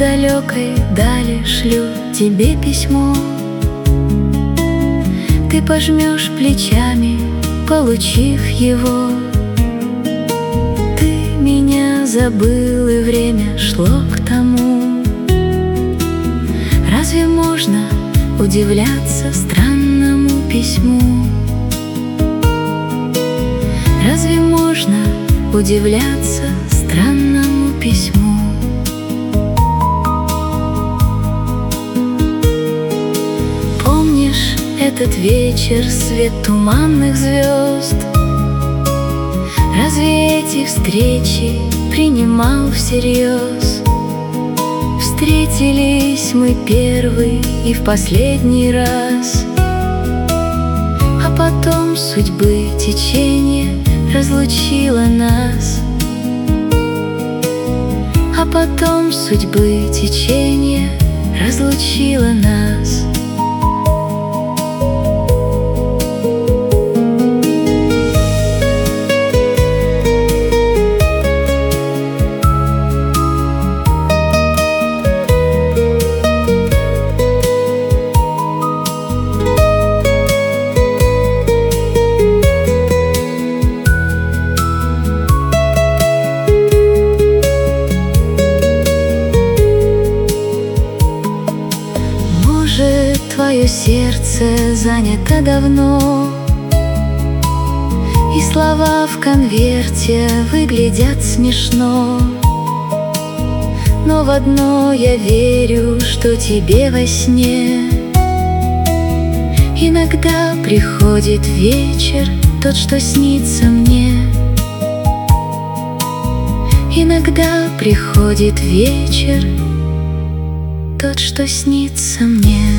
далекой дали шлю тебе письмо. Ты пожмешь плечами, получив его. Ты меня забыл, и время шло к тому. Разве можно удивляться странному письму? Разве можно удивляться странному письму? Помнишь этот вечер, свет туманных звезд? Разве эти встречи принимал всерьез? Встретились мы первый и в последний раз, а потом судьбы течение разлучило нас. А потом судьбы течение разлучило нас. Твое сердце занято давно, и слова в конверте выглядят смешно. Но в одно я верю, что тебе во сне иногда приходит вечер, тот, что снится мне. Иногда приходит вечер, тот, что снится мне.